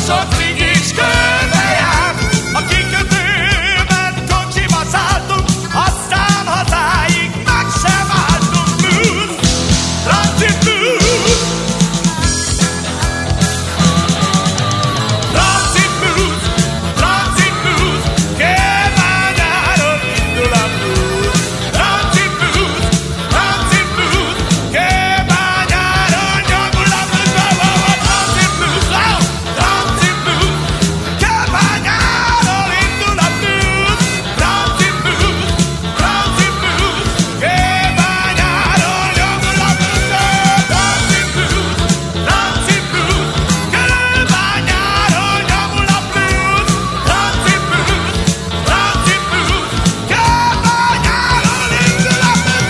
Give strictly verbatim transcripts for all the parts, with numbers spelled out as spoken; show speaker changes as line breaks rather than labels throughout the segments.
sokig is körbejár. A kikötőben kocsiba szálltunk, aztán hazáig meg sem álltunk. Blues, tranzit blues, tranzit blues, tranzit blues, Kőbányáról indul a blues. Tranzit blues, tranzit blues, Kőbányáról nyomul a blues. Tranzit blues, tranzit blues, Kőbányáról indul a blues. Tranzit blues, tranzit blues, Kőbányáról nyomul a blues. Tranzit blues, tranzit blues, Kőbányáról nyomul a blues. Tranzit blues, tranzit blues, Kőbányáról indul a blues.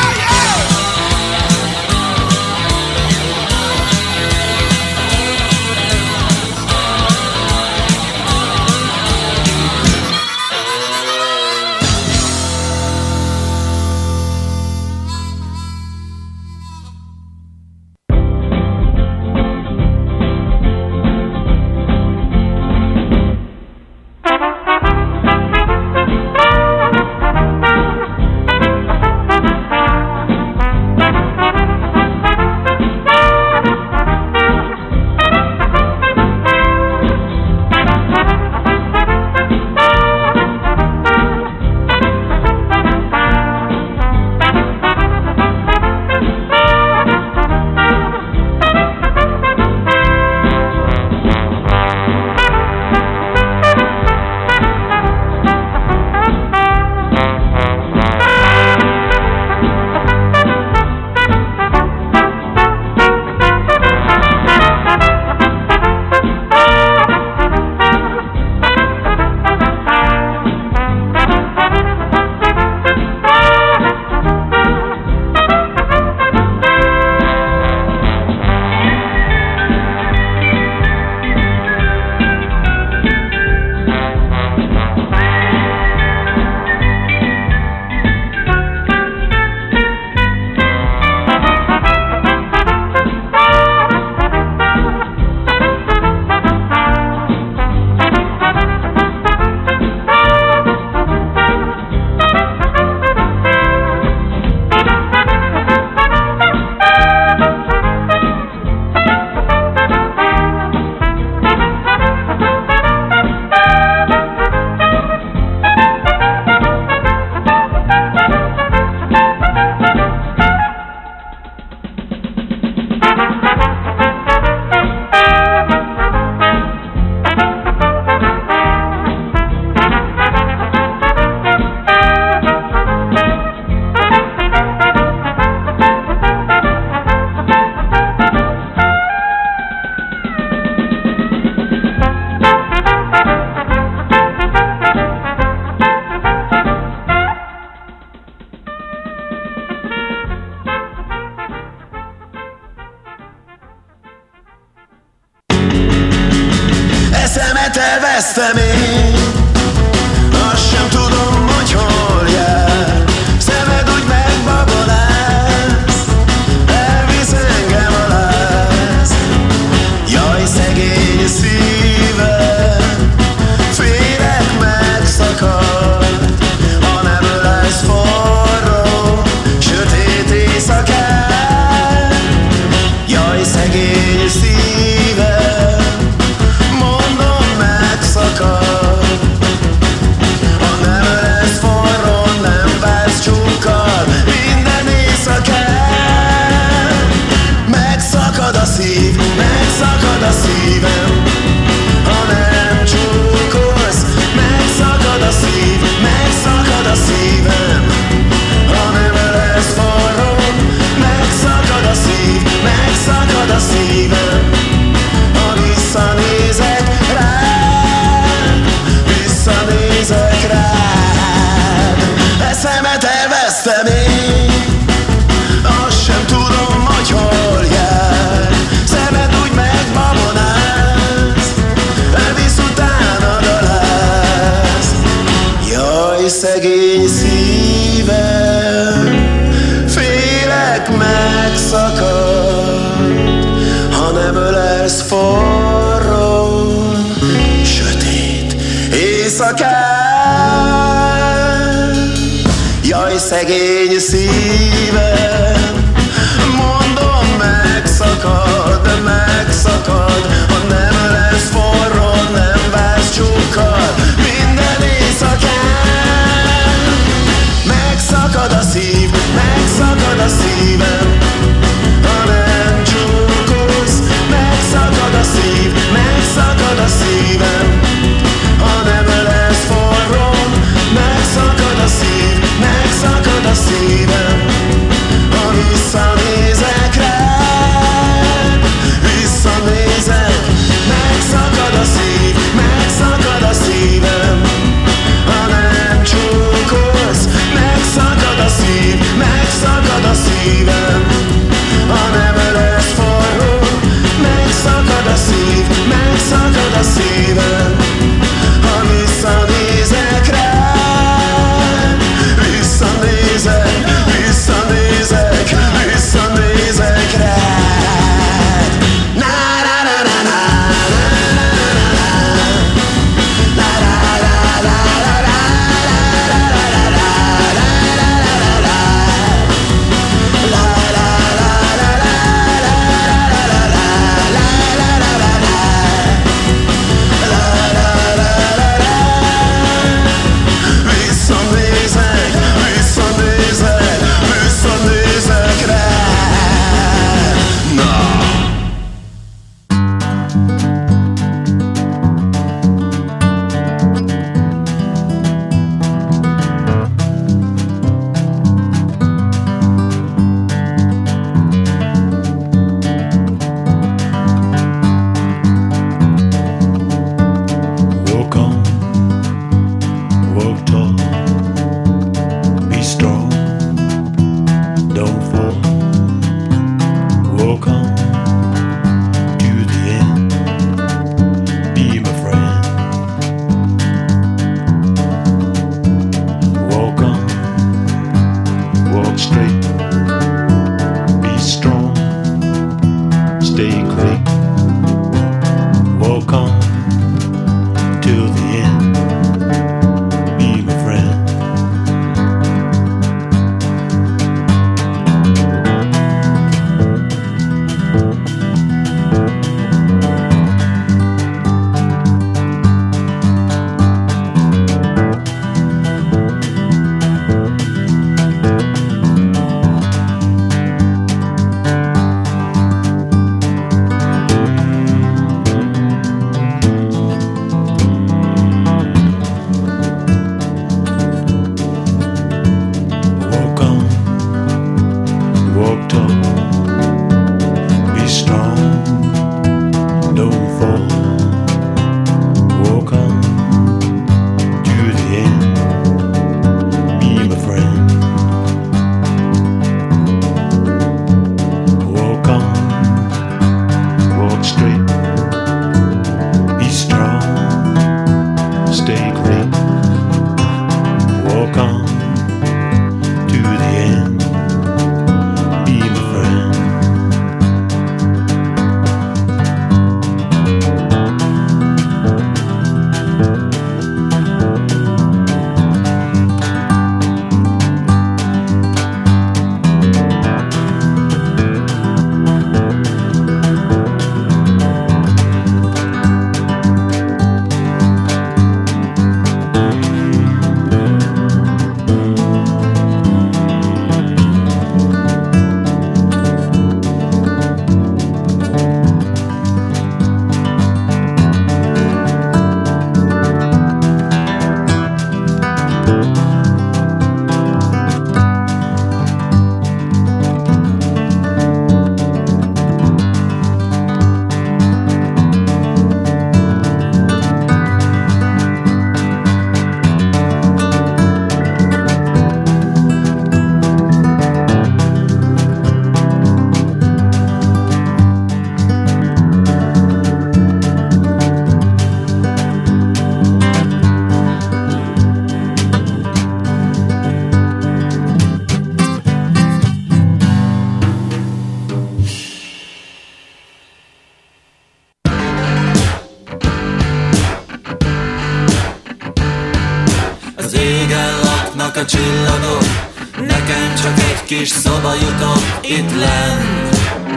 Eszemet elvesztem én, azt sem tudom, hogy hol jár. Szemed úgy megbabolász, elvisz engem a láz. Jaj, szegény szívem, félek megszakad, ha nem ölelsz forró, sötét éjszakán. Jaj, szegény szívem, mondom megszakad, ha nem lesz forró, nem vársz csókkal minden éjszakán. Megszakad a szív, megszakad a szívem, ha nem csókolsz. Megszakad a szív, megszakad a szívem, ha nem lesz forró. Megszakad a szív, megszakad a szívem, ha visszanézek rád, visszanézek rád. Eszemet elvesztem én, azt sem tudom, hogy hol jár. Szemed úgy megbabonász, elvisz utánad a láz. Jaj, szegény szívem, félek megszakad, ha nem ölelsz forró. éjszakán. Jaj, szegény szívem, mondom, megszakad, de megszakad, ha nem lesz forró, nem válsz csókkal minden éjszakán. Megszakad a szív, megszakad a szívem, ha nem csókolsz. Megszakad a szív, megszakad a szívem, ha nem lesz forró. Megszakad a szív, megszakad a szívem, ha visszanézek rád, visszanézek. Megszakad a szív, megszakad a szívem, ha nem csókolsz. Megszakad a szív, megszakad a szívem, ha nem lesz forró. Megszakad a szív, megszakad a szívem, ha visszanézek rád, visszanézek, visszanézek, visszanézek rád. Na na na na na, na na na na na,
Szállnak a csillagok, nekem csak egy kis szoba jutott itt lenn.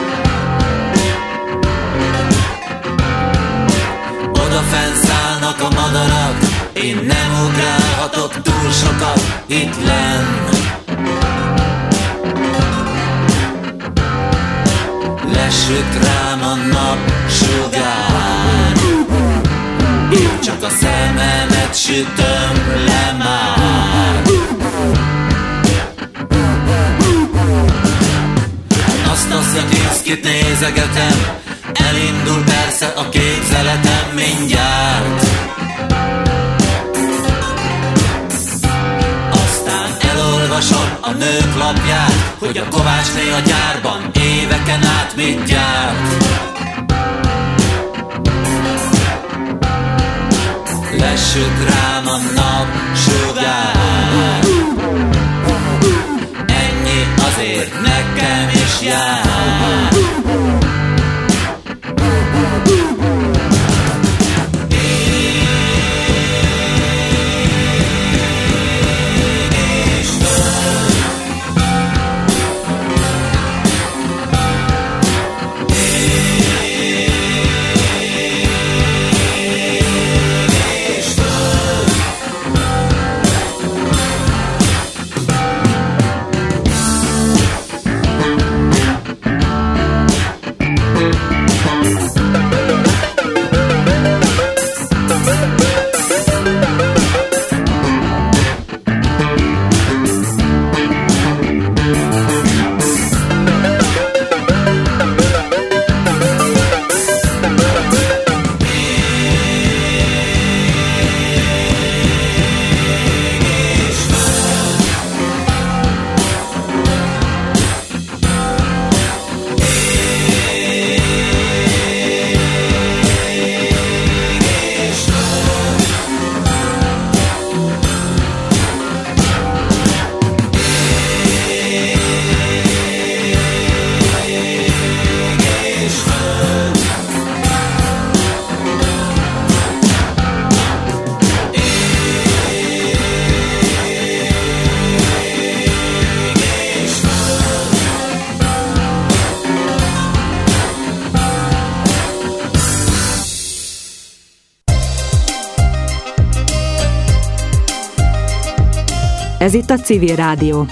Odafenn szállnak a madarak, én nem ugrálhatok túl sokat itt lenn. Lesüt rám a napsugár, én csak a szememet sütöm le már. Anastasia Kinskit nézegetem, elindul persze a képzeletem mindjárt. Aztán elolvasom a nők lapját, hogy a Kovácsné a gyárban éveken át mit gyárt. Lesüt rám a napsugár, ennyi azért nekem is jár.
Ez itt a Civil Rádió.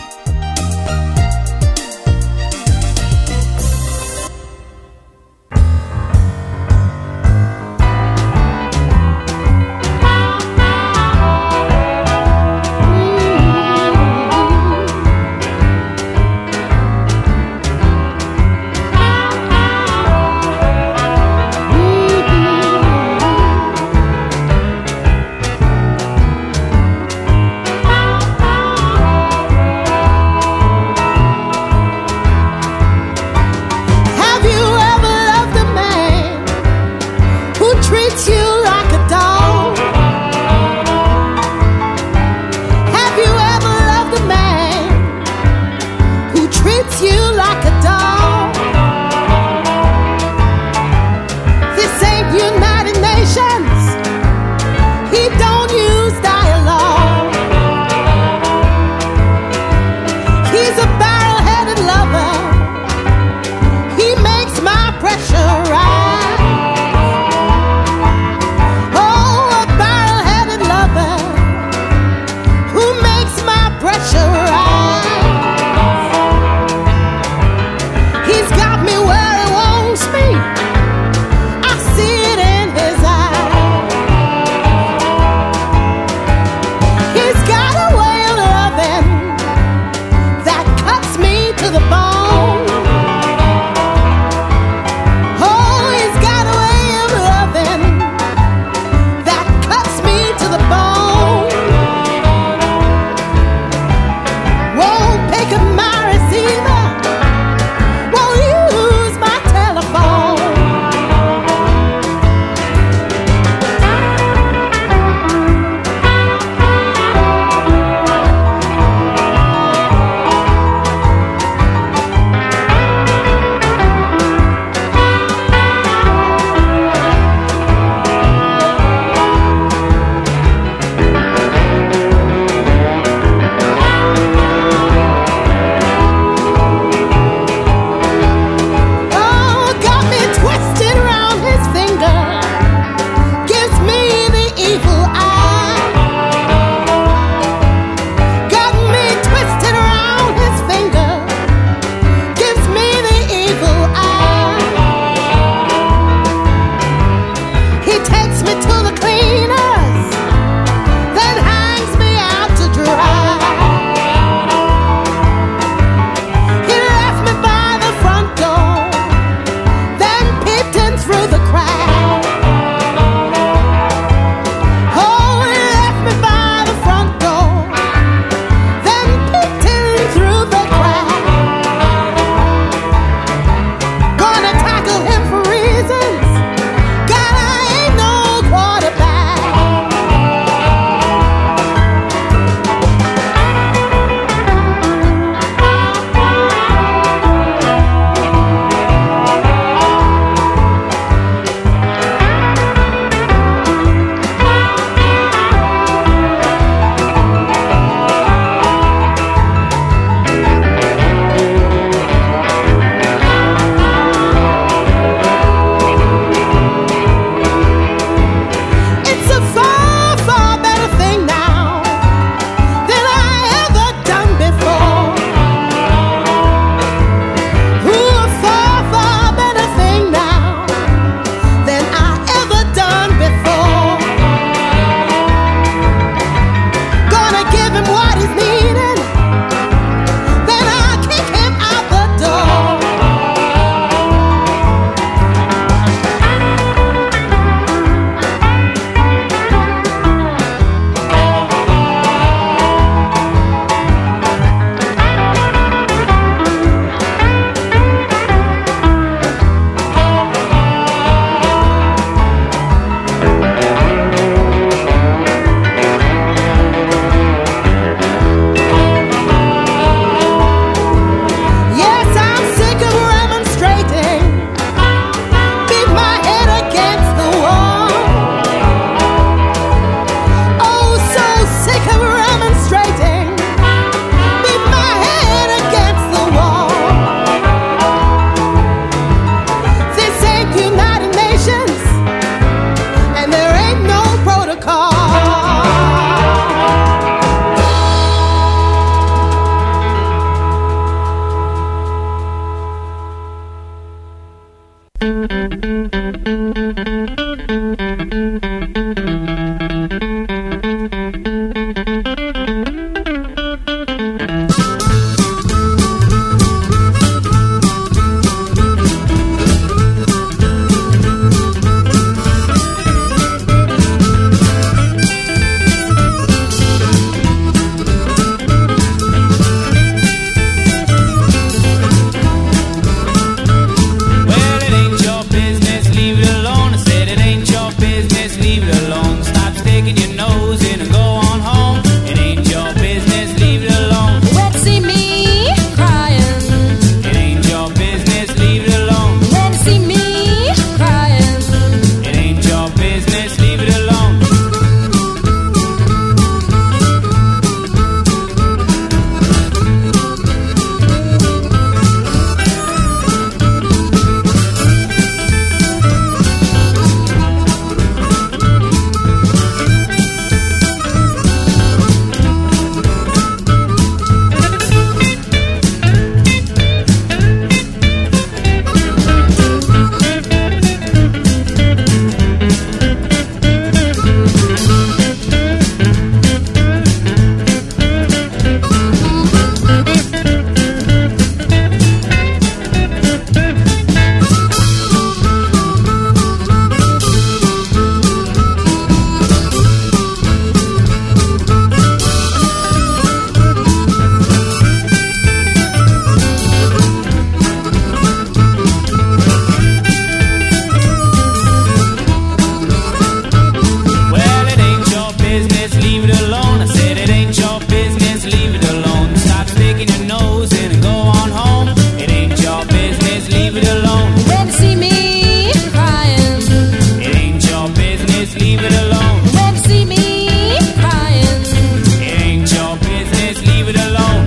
leave it alone.
Never see me crying.
It ain't your business, leave it alone.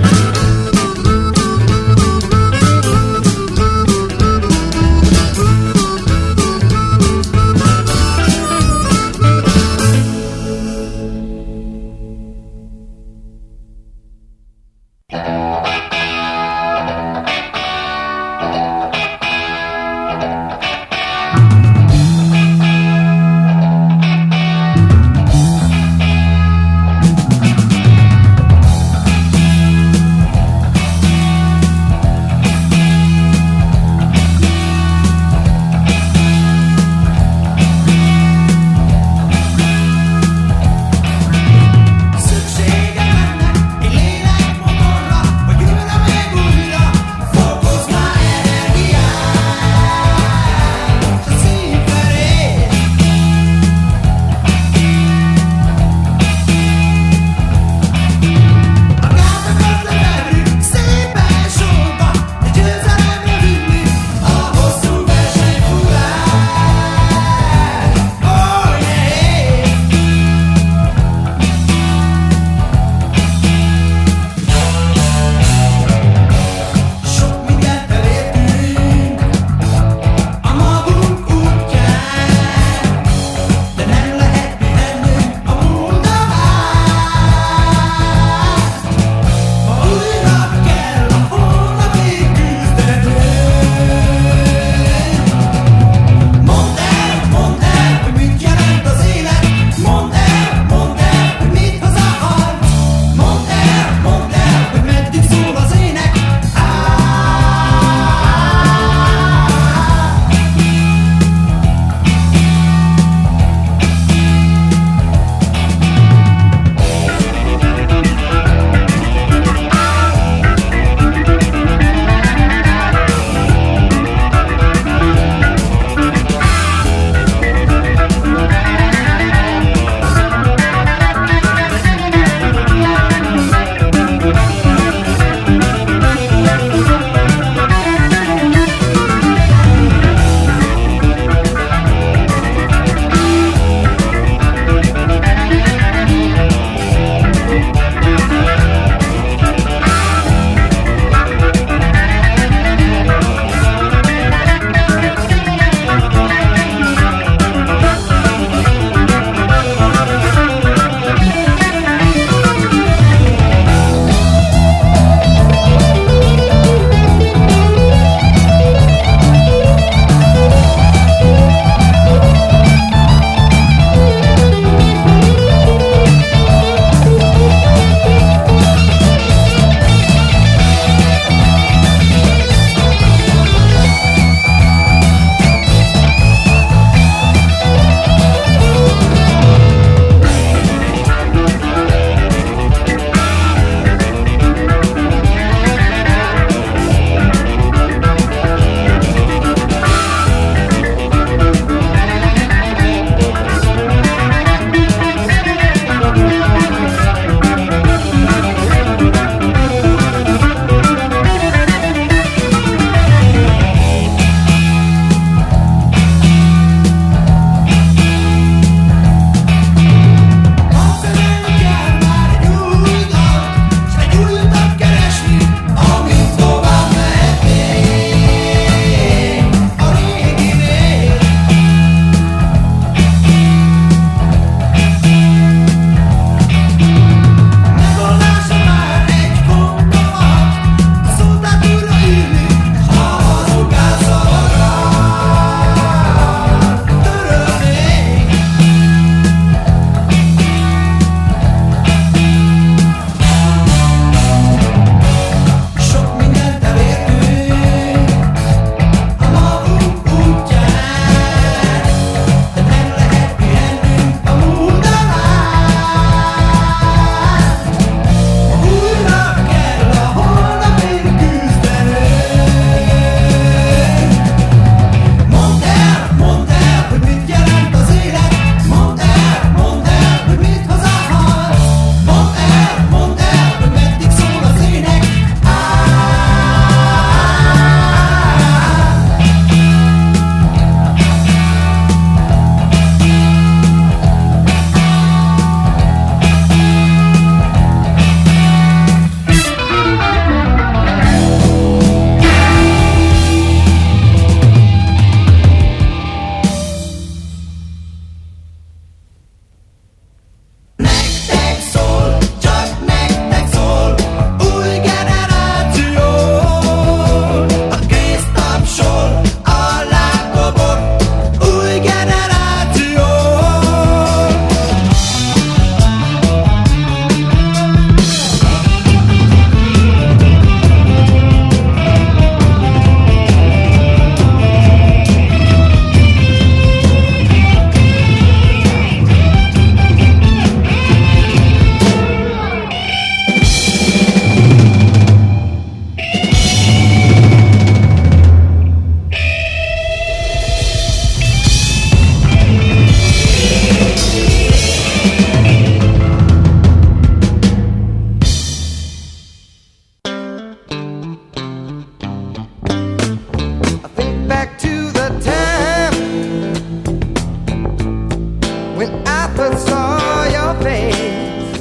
first saw your face.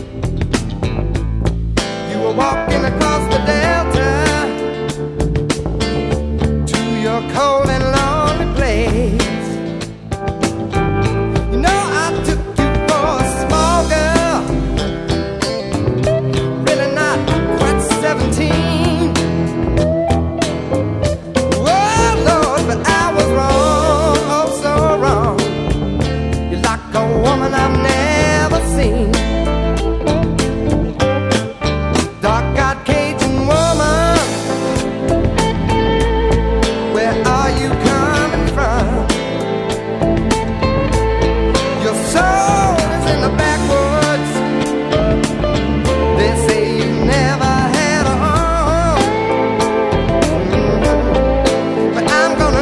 You were walking across the Delta to your cold and lonely place. You know I took you for a small girl, really not quite seventeen. Oh Lord, but I was wrong, oh so wrong. You're like a woman I've never